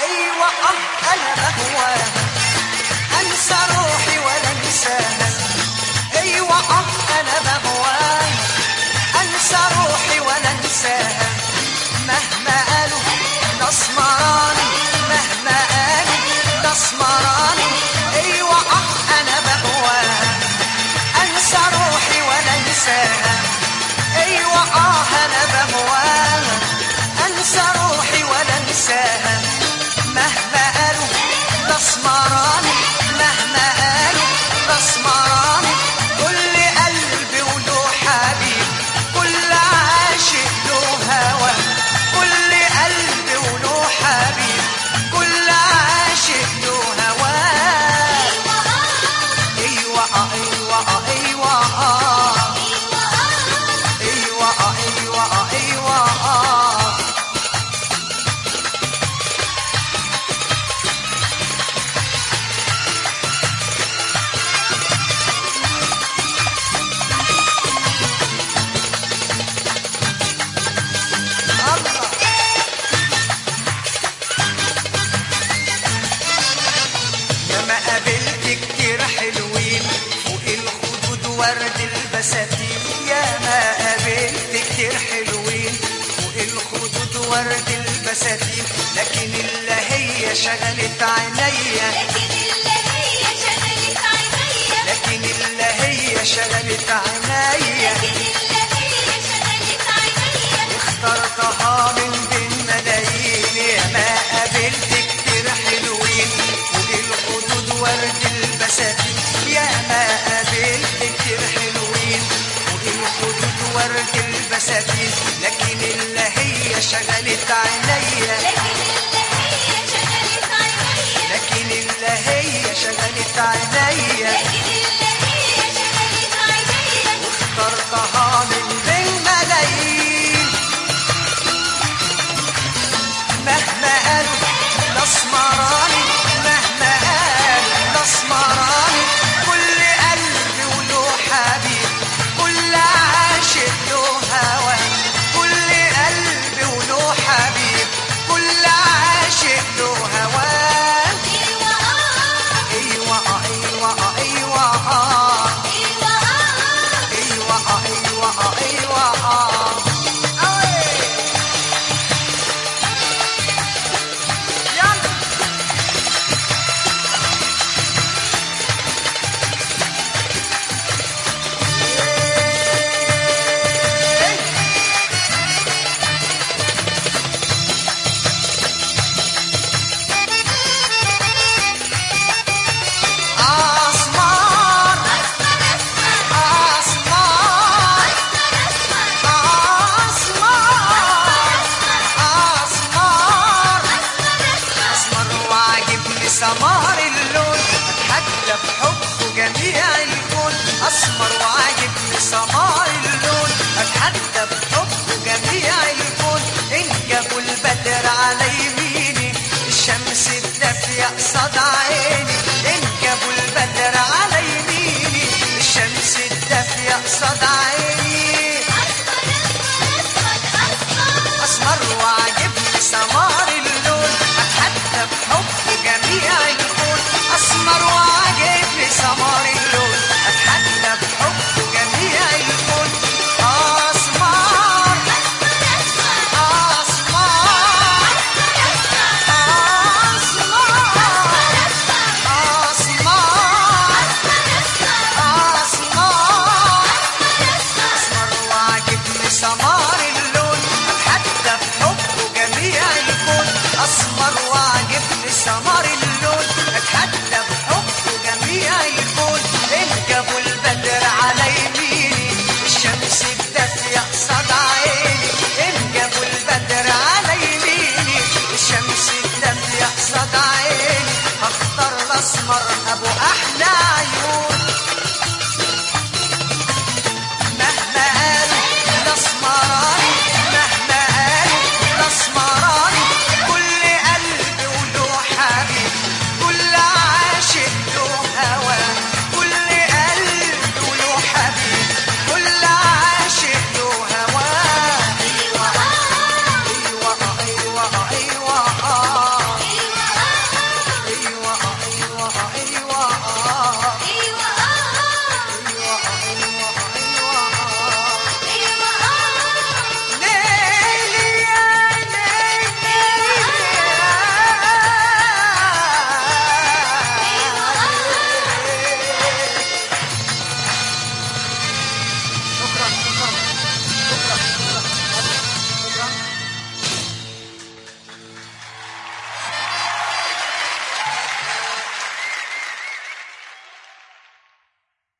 ايوه انا بهواها، انسى روحي ولا انساها. ايوه انا بهواها، انسى روحي ولا انساها. مهما قالوا نسمراني، مهما قالوا نسمراني. ايوه انا بهواها، انسى روحي ولا انساها. ايوه انا بهواها، انسى روحي ولا انساها. مهما قالوا نسمراني، مهما قالوا نسمراني. كل قلبي وله حبيب، كل عاشق له هوى. كل قلبي وله حبيب، كل عاشق له هوى. ايوه ايوه ايوه ايوه ايوه ايوه ورد البساتين. يا ما قابلت كتير حلوين فوق الخدود ورد البساتين، لكن اللي هي شغلت عينيا، لكن اللي هي شغلت عينيا. اخترتها من بين ملايين. يا ما قابلت كتير حلوين فوق الخدود ورد البساتين. يا ما قابلت كتير حلوين فوق الخدود ورد البساتين، لكن اللي هي شغلت عينيا، لكن اللي هي شغلت عينيا. واخترتها من بين ملايين. مهما قالوا نسمراني، مهما قالوا نسمراني. كل قلبي وله حبيب، كل عاشق له هوى. كل قلبي وله حبيب، كل عاشق له هوى. ايوه ايوه ايوه ايوه ايوه ايوه سمار اللون، اتحدى بحبه جميع